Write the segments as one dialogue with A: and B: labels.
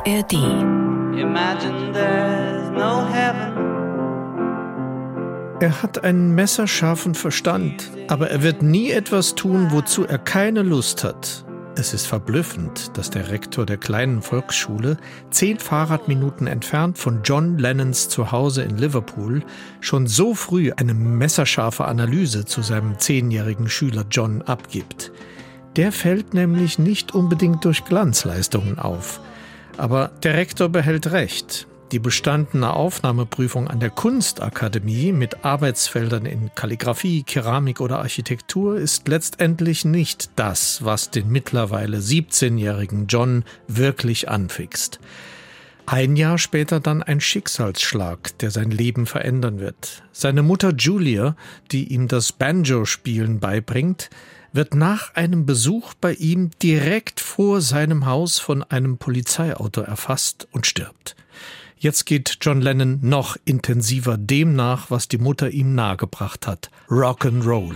A: ARD.
B: Imagine there's no heaven.
C: Er hat einen messerscharfen Verstand, aber er wird nie etwas tun, wozu er keine Lust hat. Es ist verblüffend, dass der Rektor der kleinen Volksschule, 10 Fahrradminuten entfernt von John Lennons Zuhause in Liverpool, schon so früh eine messerscharfe Analyse zu seinem 10-jährigen Schüler John abgibt. Der fällt nämlich nicht unbedingt durch Glanzleistungen auf. Aber der Rektor behält recht. Die bestandene Aufnahmeprüfung an der Kunstakademie mit Arbeitsfeldern in Kalligraphie, Keramik oder Architektur ist letztendlich nicht das, was den mittlerweile 17-jährigen John wirklich anfixt. Ein Jahr später dann ein Schicksalsschlag, der sein Leben verändern wird. Seine Mutter Julia, die ihm das Banjo-Spielen beibringt, wird nach einem Besuch bei ihm direkt vor seinem Haus von einem Polizeiauto erfasst und stirbt. Jetzt geht John Lennon noch intensiver dem nach, was die Mutter ihm nahegebracht hat. Rock'n'Roll.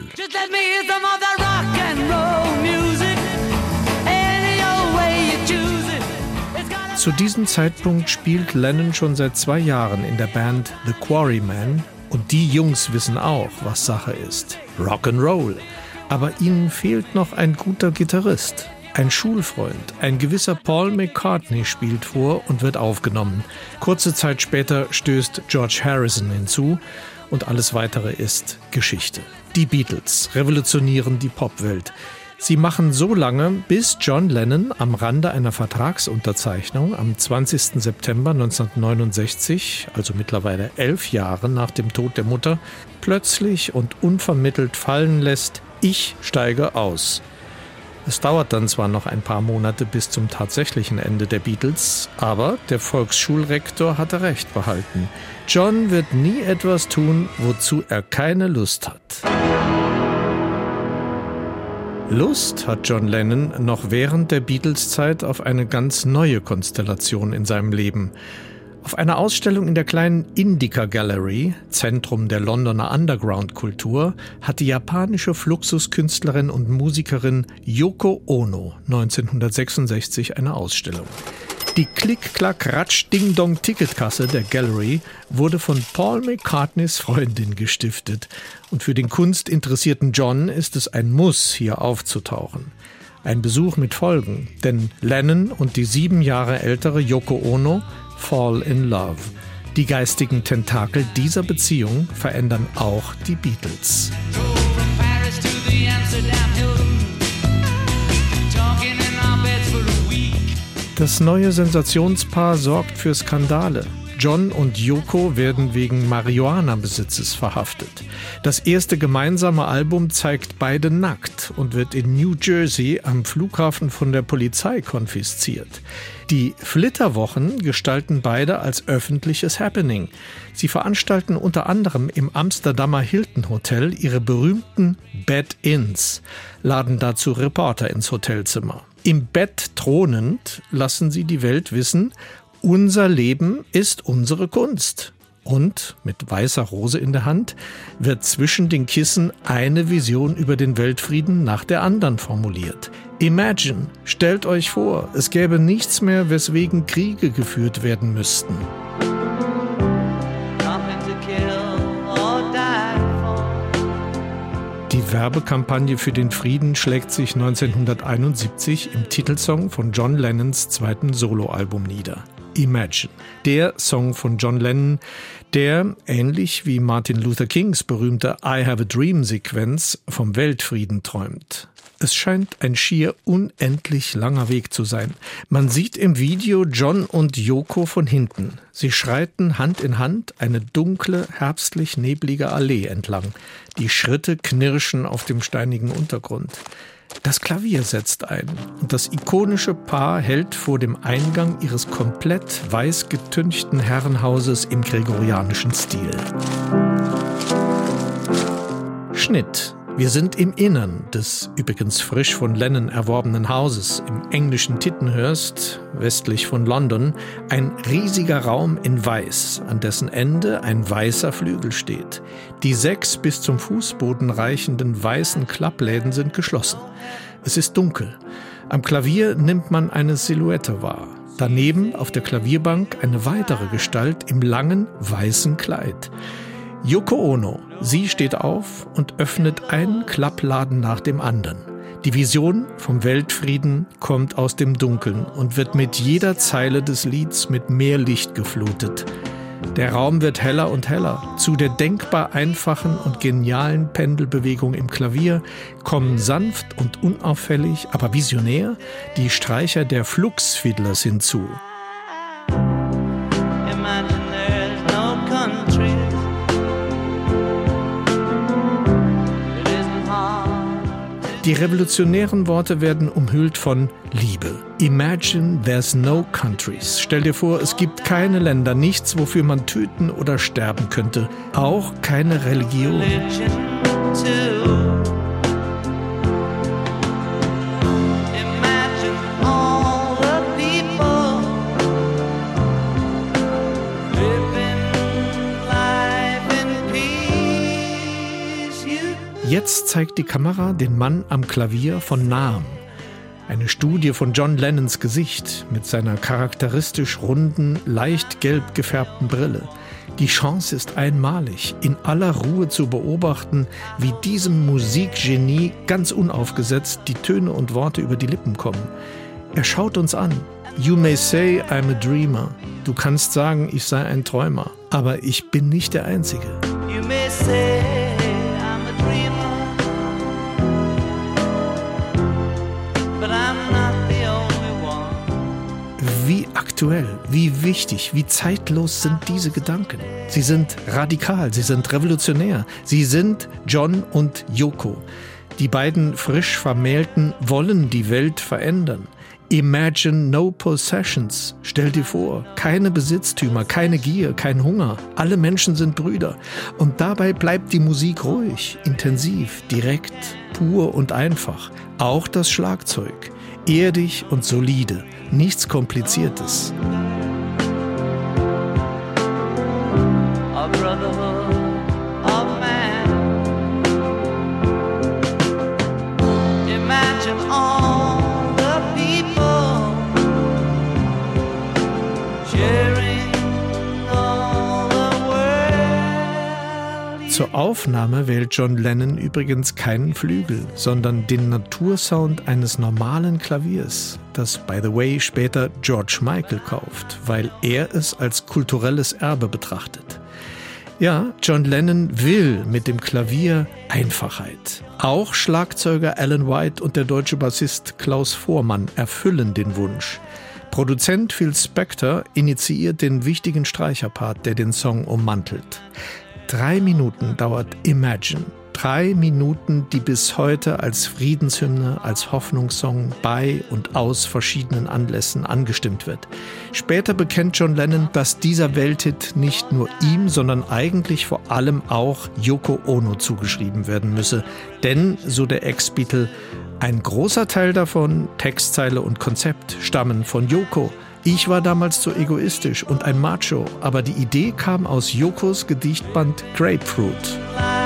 C: Zu diesem Zeitpunkt spielt Lennon schon seit 2 Jahren in der Band The Quarrymen und die Jungs wissen auch, was Sache ist. Rock'n'Roll. Aber ihnen fehlt noch ein guter Gitarrist. Ein Schulfreund, ein gewisser Paul McCartney spielt vor und wird aufgenommen. Kurze Zeit später stößt George Harrison hinzu und alles Weitere ist Geschichte. Die Beatles revolutionieren die Popwelt. Sie machen so lange, bis John Lennon am Rande einer Vertragsunterzeichnung am 20. September 1969, also mittlerweile 11 Jahre nach dem Tod der Mutter, plötzlich und unvermittelt fallen lässt: Ich steige aus. Es dauert dann zwar noch ein paar Monate bis zum tatsächlichen Ende der Beatles, aber der Volksschulrektor hatte recht behalten. John wird nie etwas tun, wozu er keine Lust hat. Lust hat John Lennon noch während der Beatles-Zeit auf eine ganz neue Konstellation in seinem Leben. Auf einer Ausstellung in der kleinen Indica Gallery, Zentrum der Londoner Underground-Kultur, hat die japanische Fluxuskünstlerin und Musikerin Yoko Ono 1966 eine Ausstellung. Die Klick-Klack-Ratsch-Ding-Dong-Ticketkasse der Gallery wurde von Paul McCartneys Freundin gestiftet. Und für den kunstinteressierten John ist es ein Muss, hier aufzutauchen. Ein Besuch mit Folgen, denn Lennon und die 7 Jahre ältere Yoko Ono fall in love. Die geistigen Tentakel dieser Beziehung verändern auch die Beatles. Das neue Sensationspaar sorgt für Skandale. John und Yoko werden wegen Marihuana-Besitzes verhaftet. Das erste gemeinsame Album zeigt beide nackt und wird in New Jersey am Flughafen von der Polizei konfisziert. Die Flitterwochen gestalten beide als öffentliches Happening. Sie veranstalten unter anderem im Amsterdamer Hilton Hotel ihre berühmten Bed-Ins, laden dazu Reporter ins Hotelzimmer. Im Bett thronend lassen sie die Welt wissen: Unser Leben ist unsere Kunst. Und mit weißer Rose in der Hand wird zwischen den Kissen eine Vision über den Weltfrieden nach der anderen formuliert. Imagine, stellt euch vor, es gäbe nichts mehr, weswegen Kriege geführt werden müssten. Die Werbekampagne für den Frieden schlägt sich 1971 im Titelsong von John Lennons zweiten Soloalbum nieder. Imagine, der Song von John Lennon, der, ähnlich wie Martin Luther Kings berühmte I Have a Dream-Sequenz, vom Weltfrieden träumt. Es scheint ein schier unendlich langer Weg zu sein. Man sieht im Video John und Yoko von hinten. Sie schreiten Hand in Hand eine dunkle, herbstlich-neblige Allee entlang. Die Schritte knirschen auf dem steinigen Untergrund. Das Klavier setzt ein und das ikonische Paar hält vor dem Eingang ihres komplett weiß getünchten Herrenhauses im gregorianischen Stil. Schnitt. Wir sind im Innern des übrigens frisch von Lennon erworbenen Hauses im englischen Tittenhurst, westlich von London, ein riesiger Raum in Weiß, an dessen Ende ein weißer Flügel steht. Die 6 bis zum Fußboden reichenden weißen Klappläden sind geschlossen. Es ist dunkel. Am Klavier nimmt man eine Silhouette wahr. Daneben auf der Klavierbank eine weitere Gestalt im langen, weißen Kleid. Yoko Ono. Sie steht auf und öffnet einen Klappladen nach dem anderen. Die Vision vom Weltfrieden kommt aus dem Dunkeln und wird mit jeder Zeile des Lieds mit mehr Licht geflutet. Der Raum wird heller und heller. Zu der denkbar einfachen und genialen Pendelbewegung im Klavier kommen sanft und unauffällig, aber visionär die Streicher der Flux-Fiddlers hinzu. Die revolutionären Worte werden umhüllt von Liebe. Imagine there's no countries. Stell dir vor, es gibt keine Länder, nichts, wofür man töten oder sterben könnte. Auch keine Religion. Jetzt zeigt die Kamera den Mann am Klavier von nahem. Eine Studie von John Lennons Gesicht mit seiner charakteristisch runden, leicht gelb gefärbten Brille. Die Chance ist einmalig, in aller Ruhe zu beobachten, wie diesem Musikgenie ganz unaufgesetzt die Töne und Worte über die Lippen kommen. Er schaut uns an. You may say I'm a dreamer. Du kannst sagen, ich sei ein Träumer. Aber ich bin nicht der Einzige.
B: You may say
C: wie aktuell, wie wichtig, wie zeitlos sind diese Gedanken. Sie sind radikal, sie sind revolutionär. Sie sind John und Yoko. Die beiden frisch Vermählten wollen die Welt verändern. Imagine no possessions. Stell dir vor, keine Besitztümer, keine Gier, kein Hunger. Alle Menschen sind Brüder. Und dabei bleibt die Musik ruhig, intensiv, direkt, pur und einfach. Auch das Schlagzeug. Erdig und solide. Nichts Kompliziertes.
B: a brotherhood of man. Imagine all the people sharing all the world.
C: Zur Aufnahme wählt John Lennon übrigens keinen Flügel, sondern den Natursound eines normalen Klaviers, das, by the way, später George Michael kauft, weil er es als kulturelles Erbe betrachtet. Ja, John Lennon will mit dem Klavier Einfachheit. Auch Schlagzeuger Alan White und der deutsche Bassist Klaus Voormann erfüllen den Wunsch. Produzent Phil Spector initiiert den wichtigen Streicherpart, der den Song ummantelt. 3 Minuten dauert Imagine. 3 Minuten, die bis heute als Friedenshymne, als Hoffnungssong bei und aus verschiedenen Anlässen angestimmt wird. Später bekennt John Lennon, dass dieser Welthit nicht nur ihm, sondern eigentlich vor allem auch Yoko Ono zugeschrieben werden müsse. Denn, so der Ex-Beatle, ein großer Teil davon, Textzeile und Konzept, stammen von Yoko. Ich war damals zu egoistisch und ein Macho, aber die Idee kam aus Yokos Gedichtband Grapefruit.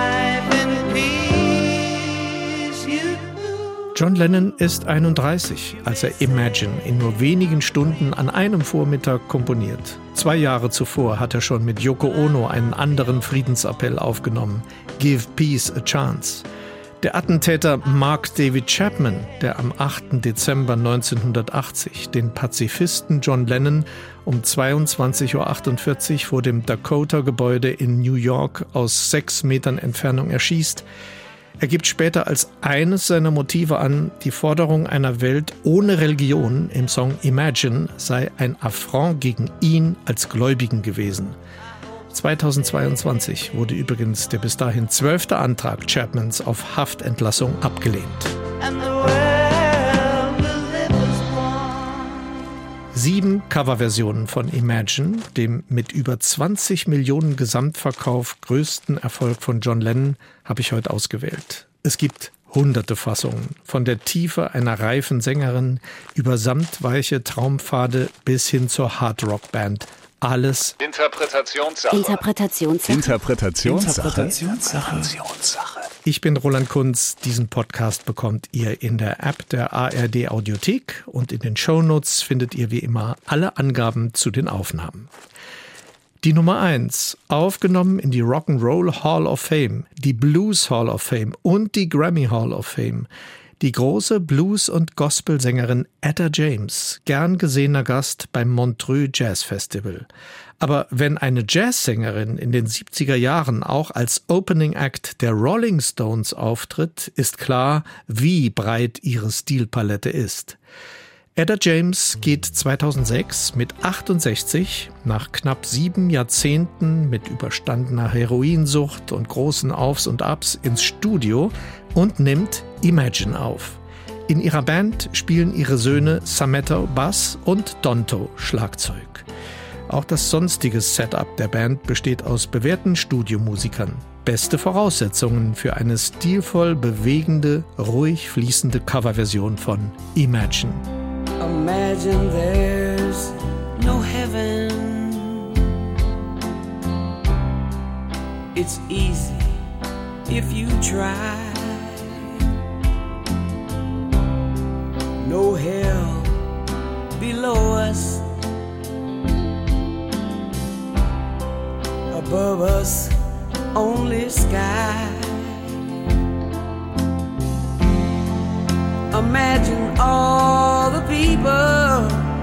C: John Lennon ist 31, als er Imagine in nur wenigen Stunden an einem Vormittag komponiert. 2 Jahre zuvor hat er schon mit Yoko Ono einen anderen Friedensappell aufgenommen, Give Peace a Chance. Der Attentäter Mark David Chapman, der am 8. Dezember 1980 den Pazifisten John Lennon um 22:48 Uhr vor dem Dakota-Gebäude in New York aus 6 Metern Entfernung erschießt, er gibt später als eines seiner Motive an, die Forderung einer Welt ohne Religion im Song Imagine sei ein Affront gegen ihn als Gläubigen gewesen. 2022 wurde übrigens der bis dahin 12. Antrag Chapmans auf Haftentlassung abgelehnt. 7 Coverversionen von Imagine, dem mit über 20 Millionen Gesamtverkauf größten Erfolg von John Lennon, habe ich heute ausgewählt. Es gibt hunderte Fassungen, von der Tiefe einer reifen Sängerin über samtweiche Traumpfade bis hin zur Hardrock-Band. Alles
A: Interpretationssache.
C: Ich bin Roland Kunz. Diesen Podcast bekommt ihr in der App der ARD Audiothek und in den Shownotes findet ihr wie immer alle Angaben zu den Aufnahmen. Die Nummer 1, aufgenommen in die Rock'n'Roll Hall of Fame, die Blues Hall of Fame und die Grammy Hall of Fame. Die große Blues- und Gospelsängerin Etta James, gern gesehener Gast beim Montreux Jazz Festival. Aber wenn eine Jazzsängerin in den 70er Jahren auch als Opening Act der Rolling Stones auftritt, ist klar, wie breit ihre Stilpalette ist. Etta James geht 2006 mit 68 nach knapp 7 Jahrzehnten mit überstandener Heroinsucht und großen Aufs und Abs ins Studio und nimmt Imagine auf. In ihrer Band spielen ihre Söhne Sametto Bass und Donto Schlagzeug. Auch das sonstige Setup der Band besteht aus bewährten Studiomusikern. Beste Voraussetzungen für eine stilvoll bewegende, ruhig fließende Coverversion von Imagine.
B: Imagine there's no heaven. It's easy if you try. No hell below us. Above us, only sky. Imagine all the people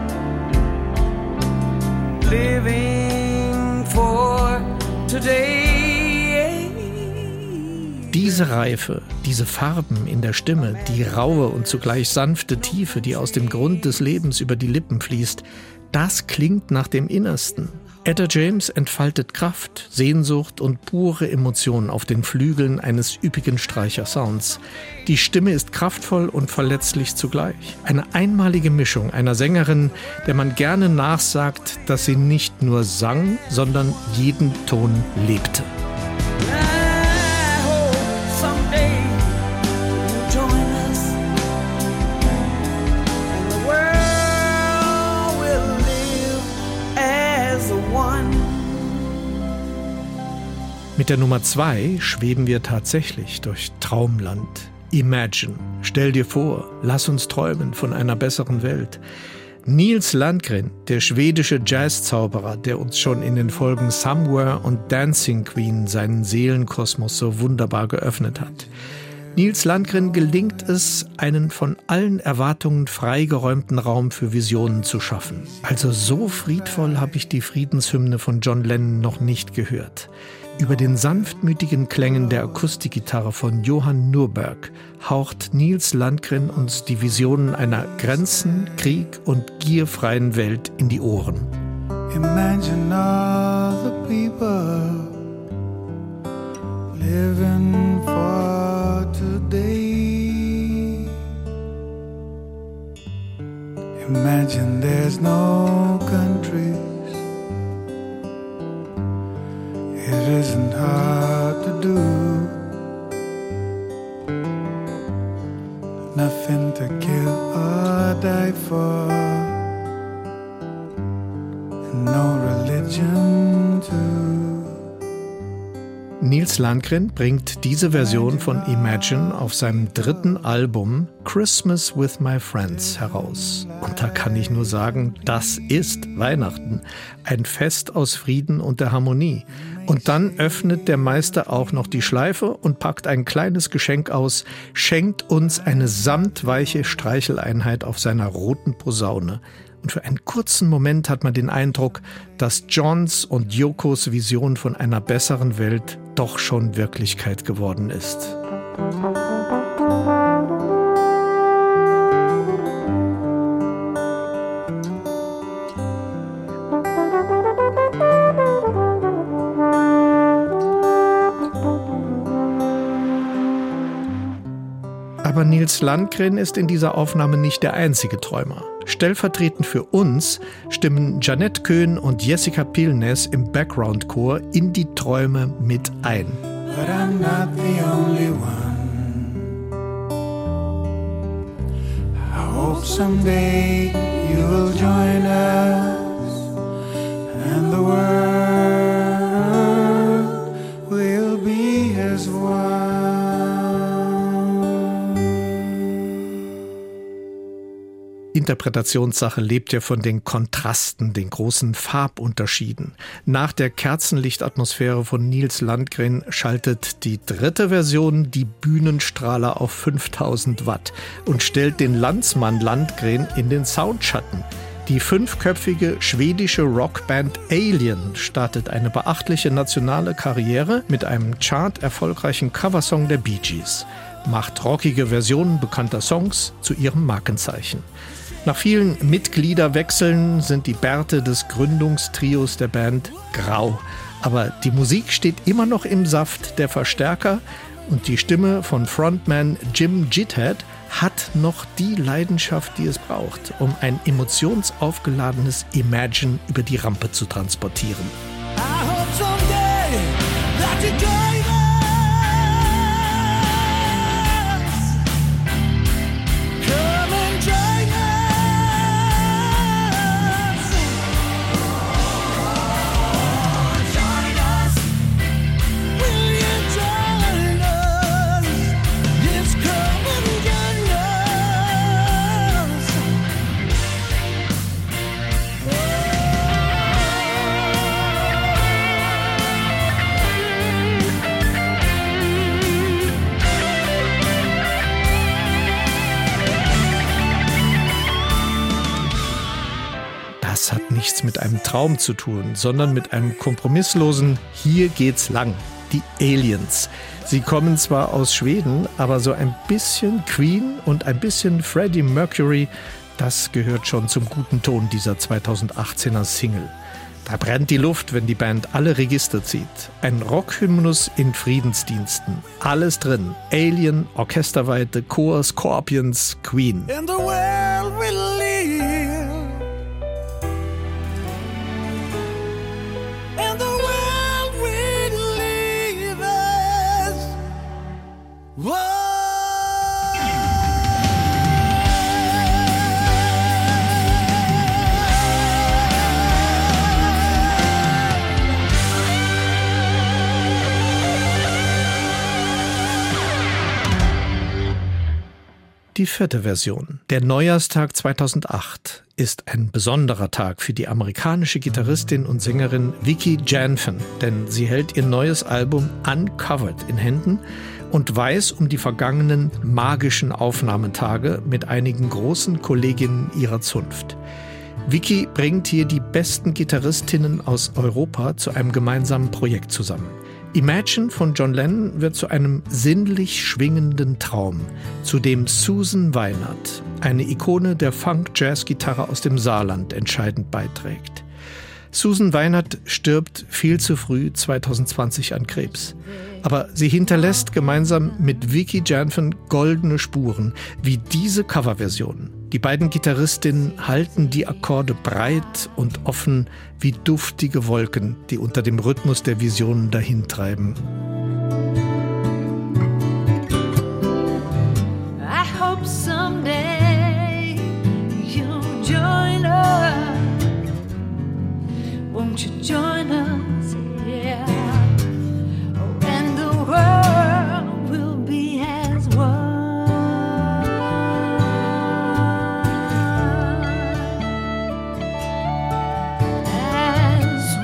B: living for today.
C: Diese Reife, diese Farben in der Stimme, die raue und zugleich sanfte Tiefe, die aus dem Grund des Lebens über die Lippen fließt, das klingt nach dem Innersten. Etta James entfaltet Kraft, Sehnsucht und pure Emotionen auf den Flügeln eines üppigen Streichersounds. Die Stimme ist kraftvoll und verletzlich zugleich. Eine einmalige Mischung einer Sängerin, der man gerne nachsagt, dass sie nicht nur sang, sondern jeden Ton lebte. Mit der Nummer 2 schweben wir tatsächlich durch Traumland. Imagine, stell dir vor, lass uns träumen von einer besseren Welt. Nils Landgren, der schwedische Jazzzauberer, der uns schon in den Folgen Somewhere und Dancing Queen seinen Seelenkosmos so wunderbar geöffnet hat. Nils Landgren gelingt es, einen von allen Erwartungen freigeräumten Raum für Visionen zu schaffen. Also so friedvoll habe ich die Friedenshymne von John Lennon noch nicht gehört. Über den sanftmütigen Klängen der Akustikgitarre von Johann Nurberg haucht Nils Landgren uns die Visionen einer Grenzen-, Krieg- und gierfreien Welt in die Ohren.
A: Imagine all the people living for today. Imagine there's no countries. It isn't hard to do. Nothing to kill or die for. No religion too.
C: Nils Landgren bringt diese Version von Imagine auf seinem 3. Album Christmas with My Friends heraus. Und da kann ich nur sagen, das ist Weihnachten. Ein Fest aus Frieden und der Harmonie. Und dann öffnet der Meister auch noch die Schleife und packt ein kleines Geschenk aus, schenkt uns eine samtweiche Streicheleinheit auf seiner roten Posaune. Und für einen kurzen Moment hat man den Eindruck, dass Johns und Yokos Vision von einer besseren Welt doch schon Wirklichkeit geworden ist. Aber Nils Landgren ist in dieser Aufnahme nicht der einzige Träumer. Stellvertretend für uns stimmen Jeanette Köhn und Jessica Pilnes im Background-Chor in die Träume mit ein.
A: But I'm not the only one. I hope someday you will join us and the world will be as one.
C: Interpretationssache lebt ja von den Kontrasten, den großen Farbunterschieden. Nach der Kerzenlichtatmosphäre von Nils Landgren schaltet die dritte Version die Bühnenstrahler auf 5000 Watt und stellt den Landsmann Landgren in den Soundschatten. Die 5-köpfige schwedische Rockband Alien startet eine beachtliche nationale Karriere mit einem charterfolgreichen Coversong der Bee Gees, macht rockige Versionen bekannter Songs zu ihrem Markenzeichen. Nach vielen Mitgliederwechseln sind die Bärte des Gründungstrios der Band grau. Aber die Musik steht immer noch im Saft der Verstärker und die Stimme von Frontman Jim Jitthead hat noch die Leidenschaft, die es braucht, um ein emotionsaufgeladenes Imagine über die Rampe zu transportieren.
D: I hope someday that you join us. Come and join us. Join us. Will you join us? Yes, come and join us.
C: Das hat nichts mit einem Traum zu tun, sondern mit einem kompromisslosen Hier geht's lang. Die Aliens. Sie kommen zwar aus Schweden, aber so ein bisschen Queen und ein bisschen Freddie Mercury, das gehört schon zum guten Ton dieser 2018er Single. Da brennt die Luft, wenn die Band alle Register zieht. Ein Rockhymnus in Friedensdiensten. Alles drin. Alien, Orchesterweite, Chor, Scorpions, Queen.
D: In the world we live, in the world we live as one.
C: Die 4. Version. Der Neujahrstag 2008 ist ein besonderer Tag für die amerikanische Gitarristin und Sängerin Vicky Janfen, denn sie hält ihr neues Album Uncovered in Händen und weiß um die vergangenen magischen Aufnahmetage mit einigen großen Kolleginnen ihrer Zunft. Vicky bringt hier die besten Gitarristinnen aus Europa zu einem gemeinsamen Projekt zusammen. Imagine von John Lennon wird zu einem sinnlich schwingenden Traum, zu dem Susan Weinert, eine Ikone der Funk-Jazz-Gitarre aus dem Saarland, entscheidend beiträgt. Susan Weinert stirbt viel zu früh 2020 an Krebs. Aber sie hinterlässt gemeinsam mit Vicky Janfen goldene Spuren, wie diese Coverversion. Die beiden Gitarristinnen halten die Akkorde breit und offen wie duftige Wolken, die unter dem Rhythmus der Visionen dahintreiben.
E: I hope someday you'll join us. Won't you join us? Yeah. And the world will be as one. As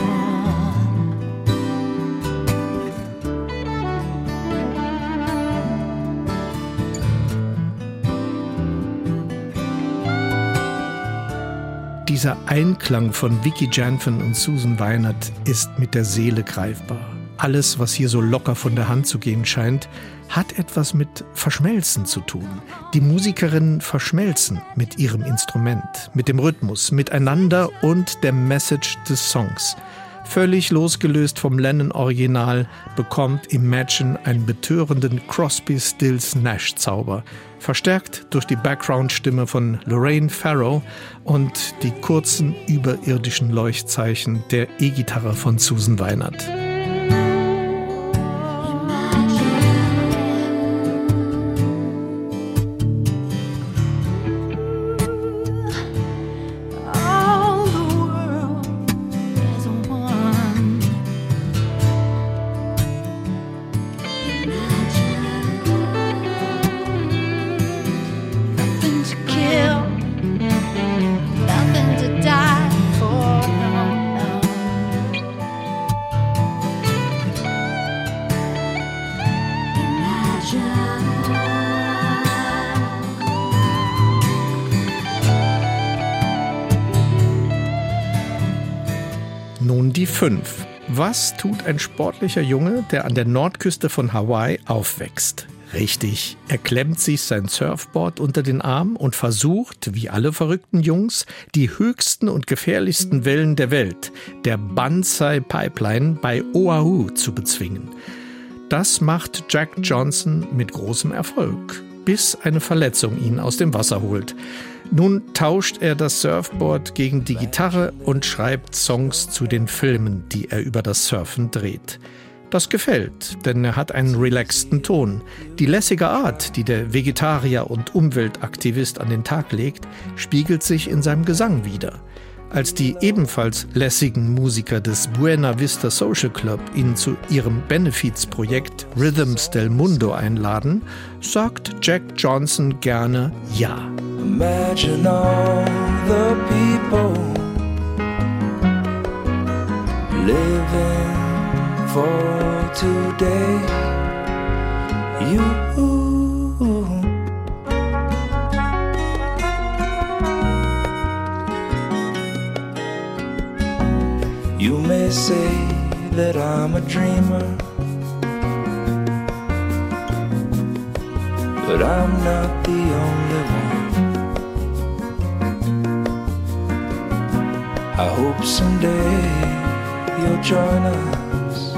C: Dieser Einklang von Vicky Janfen und Susan Weinert ist mit der Seele greifbar. Alles, was hier so locker von der Hand zu gehen scheint, hat etwas mit Verschmelzen zu tun. Die Musikerinnen verschmelzen mit ihrem Instrument, mit dem Rhythmus, miteinander und der Message des Songs. Völlig losgelöst vom Lennon-Original bekommt Imagine einen betörenden Crosby-Stills-Nash-Zauber, verstärkt durch die Background-Stimme von Lorraine Farrow und die kurzen überirdischen Leuchtzeichen der E-Gitarre von Susan Weinert. Die 5. Was tut ein sportlicher Junge, der an der Nordküste von Hawaii aufwächst? Richtig, er klemmt sich sein Surfboard unter den Arm und versucht, wie alle verrückten Jungs, die höchsten und gefährlichsten Wellen der Welt, der Banzai Pipeline bei Oahu, zu bezwingen. Das macht Jack Johnson mit großem Erfolg, bis eine Verletzung ihn aus dem Wasser holt. Nun tauscht er das Surfboard gegen die Gitarre und schreibt Songs zu den Filmen, die er über das Surfen dreht. Das gefällt, denn er hat einen relaxten Ton. Die lässige Art, die der Vegetarier und Umweltaktivist an den Tag legt, spiegelt sich in seinem Gesang wider. Als die ebenfalls lässigen Musiker des Buena Vista Social Club ihn zu ihrem Benefizprojekt Rhythms del Mundo einladen, sagt Jack Johnson gerne Ja.
D: Imagine all the people living for today. You may say that I'm a dreamer, but I'm not the only one. I hope someday you'll join us,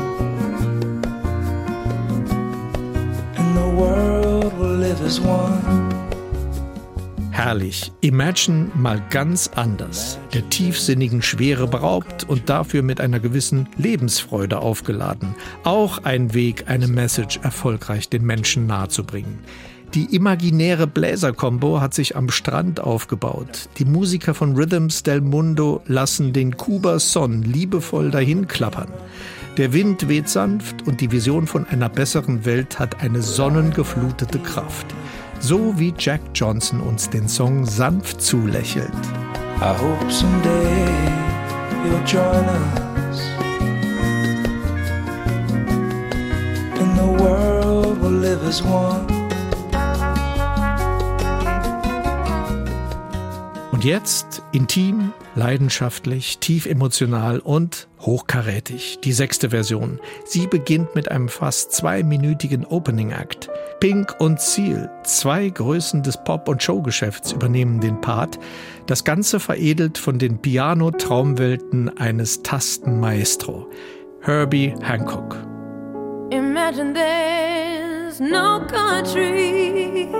D: and the world will live as one.
C: Herrlich. Imagine mal ganz anders. Der tiefsinnigen Schwere beraubt und dafür mit einer gewissen Lebensfreude aufgeladen. Auch ein Weg, eine Message erfolgreich den Menschen nahezubringen. Die imaginäre Bläser-Kombo hat sich am Strand aufgebaut. Die Musiker von Rhythms del Mundo lassen den Cuba Son liebevoll dahin klappern. Der Wind weht sanft und die Vision von einer besseren Welt hat eine sonnengeflutete Kraft. So wie Jack Johnson uns den Song sanft zulächelt.
D: I hope someday you'll join us, and the world will live as one.
C: Und jetzt intim, leidenschaftlich, tief emotional und hochkarätig. Die 6. Version. Sie beginnt mit einem fast 2-minütigen Opening-Act. Pink und Seal, 2 Größen des Pop- und Showgeschäfts, übernehmen den Part. Das Ganze veredelt von den Piano-Traumwelten eines Tastenmaestro, Herbie Hancock.
E: Imagine there's no countries.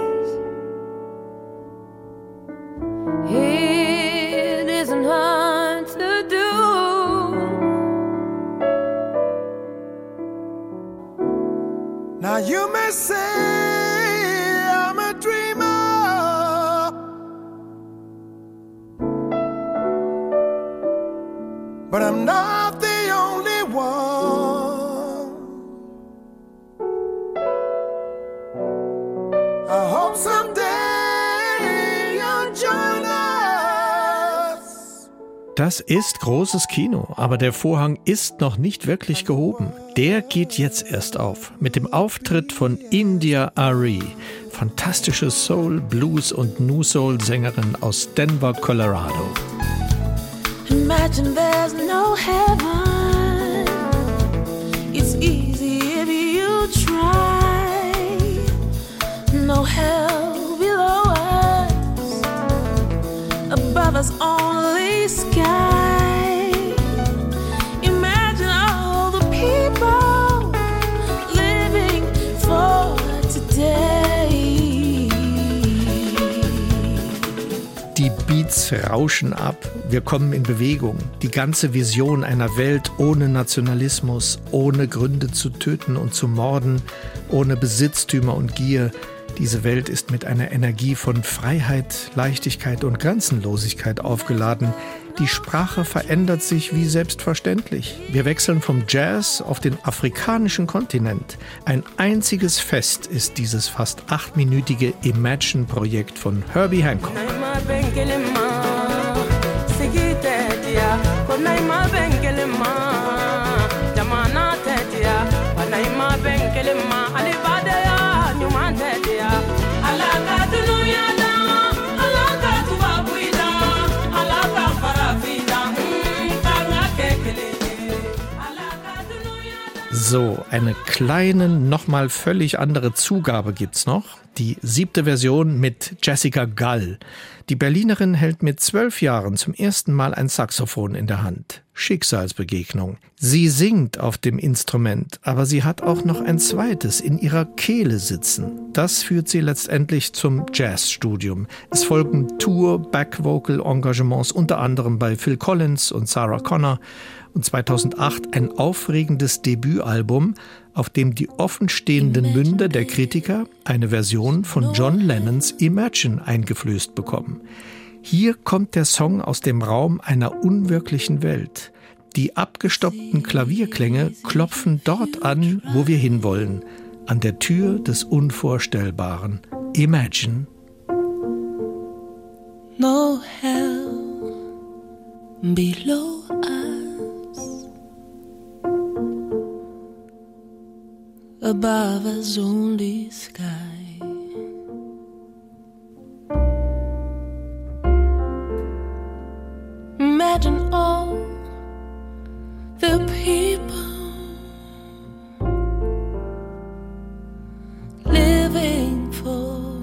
E: It isn't hard to do.
A: Now you may say I'm a dreamer, but I'm not the only one. I hope someday you'll join us.
C: Das ist großes Kino, aber der Vorhang ist noch nicht wirklich gehoben. Der geht jetzt erst auf, mit dem Auftritt von India Arie, fantastische Soul, Blues und New Soul Sängerin aus Denver, Colorado.
E: Imagine there's no heaven. It's easy if you try. No hell below us. Above us only sky. Imagine all the people living for today.
C: Die Beats rauschen ab, wir kommen in Bewegung. Die ganze Vision einer Welt ohne Nationalismus, ohne Gründe zu töten und zu morden, ohne Besitztümer und Gier. Diese Welt ist mit einer Energie von Freiheit, Leichtigkeit und Grenzenlosigkeit aufgeladen. Die Sprache verändert sich wie selbstverständlich. Wir wechseln vom Jazz auf den afrikanischen Kontinent. Ein einziges Fest ist dieses fast 8-minütige Imagine-Projekt von Herbie Hancock. So, eine kleine, nochmal völlig andere Zugabe gibt's noch. Die 7. Version mit Jessica Gall. Die Berlinerin hält mit 12 Jahren zum ersten Mal ein Saxophon in der Hand. Schicksalsbegegnung. Sie singt auf dem Instrument, aber sie hat auch noch ein zweites in ihrer Kehle sitzen. Das führt sie letztendlich zum Jazzstudium. Es folgen Tour-Back-Vocal-Engagements, unter anderem bei Phil Collins und Sarah Connor. Und 2008 ein aufregendes Debütalbum, auf dem die offenstehenden Münder der Kritiker eine Version von John Lennons Imagine eingeflößt bekommen. Hier kommt der Song aus dem Raum einer unwirklichen Welt. Die abgestoppten Klavierklänge klopfen dort an, wo wir hinwollen, an der Tür des Unvorstellbaren. Imagine.
B: No hell below us, above us only sky. Imagine all the people living for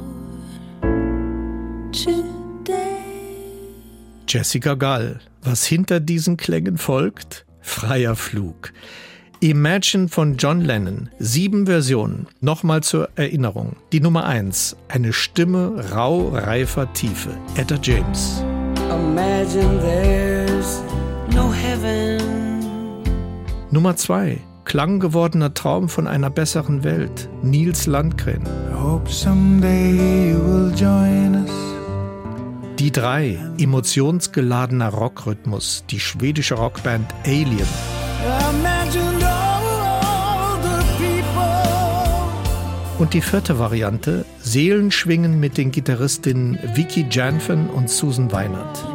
B: today.
C: Jessica Gall. Was hinter diesen Klängen folgt? Freier Flug. Imagine von John Lennon. 7 Versionen. Nochmal zur Erinnerung. Die Nummer 1. Eine Stimme rau, reifer Tiefe. Etta James.
B: Imagine there's no heaven.
C: Nummer 2. Klanggewordener Traum von einer besseren Welt. Niels Landgren.
A: I hope someday you will join us.
C: Die 3. Emotionsgeladener Rockrhythmus. Die schwedische Rockband Alien.
D: Imagine all the people.
C: Und die 4. Variante, Seelenschwingen mit den Gitarristinnen Vicky Janfen und Susan Weinert.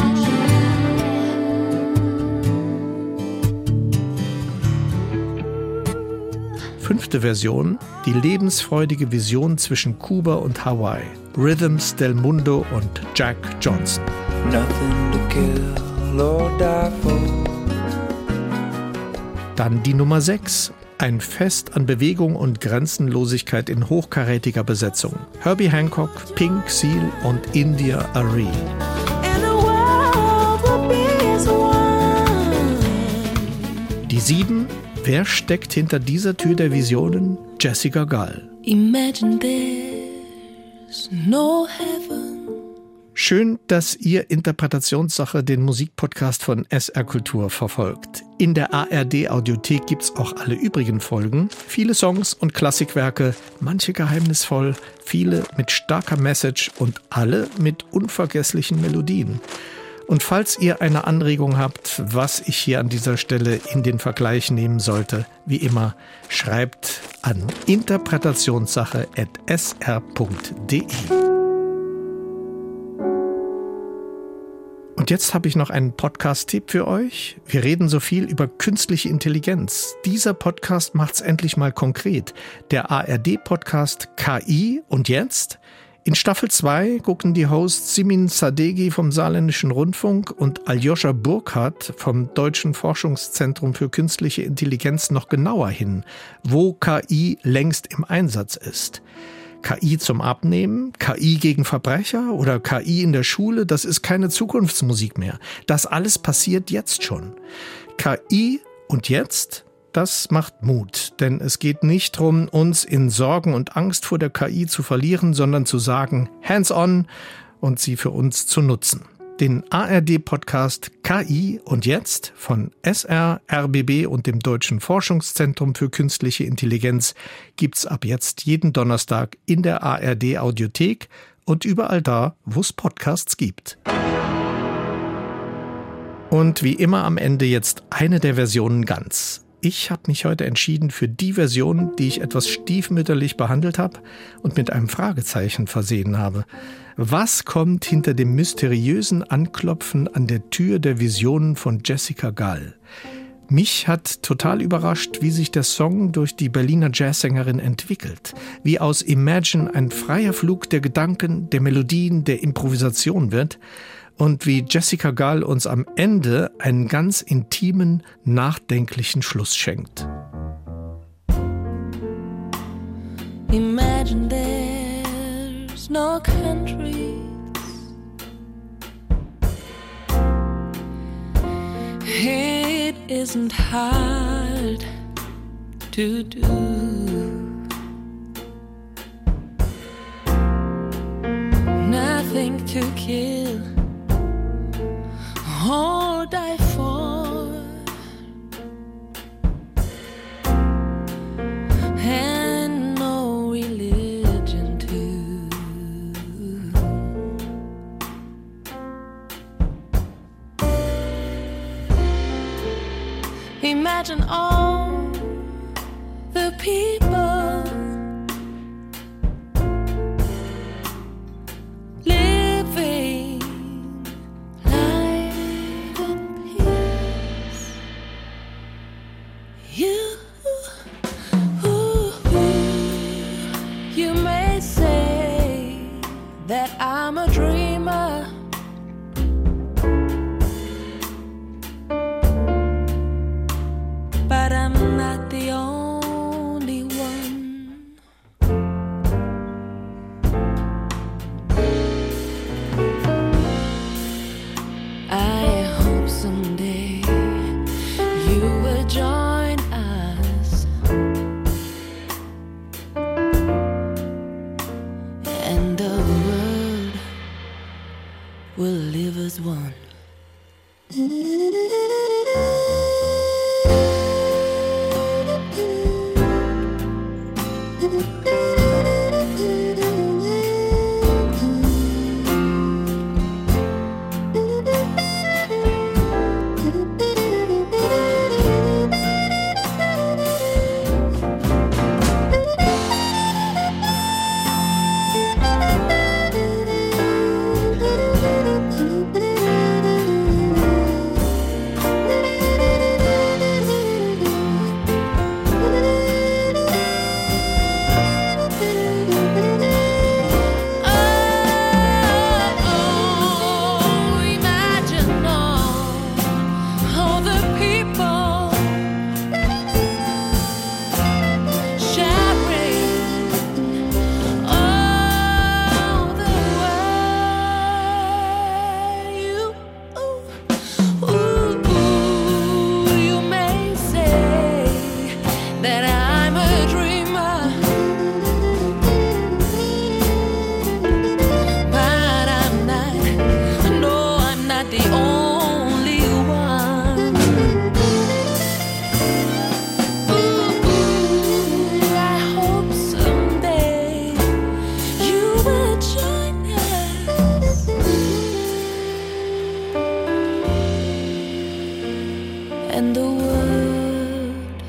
C: Fünfte Version, die lebensfreudige Vision zwischen Kuba und Hawaii. Rhythms del Mundo und Jack Johnson.
F: Nothing to kill or die for.
C: Dann die Nummer 6. Ein Fest an Bewegung und Grenzenlosigkeit in hochkarätiger Besetzung. Herbie Hancock, Pink, Seal und India Arie. Die 7. Wer steckt hinter dieser Tür der Visionen? Jessica Gall.
B: Imagine there's no heaven.
C: Schön, dass ihr Interpretationssache den Musikpodcast von SR Kultur verfolgt. In der ARD Audiothek gibt's auch alle übrigen Folgen. Viele Songs und Klassikwerke, manche geheimnisvoll, viele mit starker Message und alle mit unvergesslichen Melodien. Und falls ihr eine Anregung habt, was ich hier an dieser Stelle in den Vergleich nehmen sollte, wie immer, schreibt an interpretationssache@sr.de. Und jetzt habe ich noch einen Podcast-Tipp für euch. Wir reden so viel über künstliche Intelligenz. Dieser Podcast macht's endlich mal konkret. Der ARD-Podcast KI und jetzt? In Staffel 2 gucken die Hosts Simin Sadeghi vom Saarländischen Rundfunk und Aljoscha Burkhardt vom Deutschen Forschungszentrum für künstliche Intelligenz noch genauer hin, wo KI längst im Einsatz ist. KI zum Abnehmen, KI gegen Verbrecher oder KI in der Schule, das ist keine Zukunftsmusik mehr. Das alles passiert jetzt schon. KI und jetzt? Das macht Mut, denn es geht nicht darum, uns in Sorgen und Angst vor der KI zu verlieren, sondern zu sagen, hands on und sie für uns zu nutzen. Den ARD-Podcast KI und jetzt von SR, RBB und dem Deutschen Forschungszentrum für künstliche Intelligenz gibt's ab jetzt jeden Donnerstag in der ARD-Audiothek und überall da, wo es Podcasts gibt. Und wie immer am Ende jetzt eine der Versionen ganz. Ich habe mich heute entschieden für die Version, die ich etwas stiefmütterlich behandelt habe und mit einem Fragezeichen versehen habe. Was kommt hinter dem mysteriösen Anklopfen an der Tür der Visionen von Jessica Gall? Mich hat total überrascht, wie sich der Song durch die Berliner Jazzsängerin entwickelt. Wie aus Imagine ein freier Flug der Gedanken, der Melodien, der Improvisation wird. Und wie Jessica Gall uns am Ende einen ganz intimen, nachdenklichen Schluss schenkt.
B: Imagine there's no countries. It isn't hard to do. Nothing to kill or die for, and no religion too. Imagine all the people living life in peace. You may say that I'm a dreamer, but I'm not the only one. I hope someday you will join us, and the world will live as one. And the world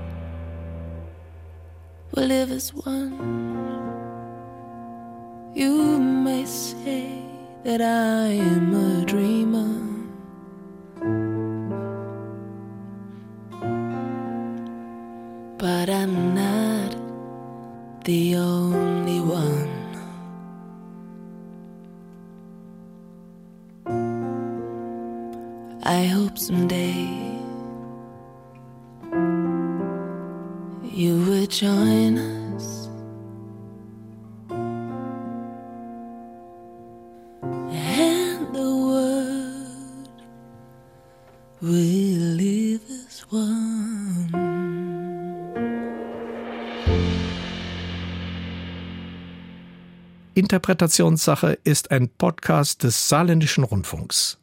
B: will live as one. You may say that I am a dreamer, but I'm not the only one. I hope someday you will join us, and the world will live as one.
C: Interpretationssache ist ein Podcast des Saarländischen Rundfunks.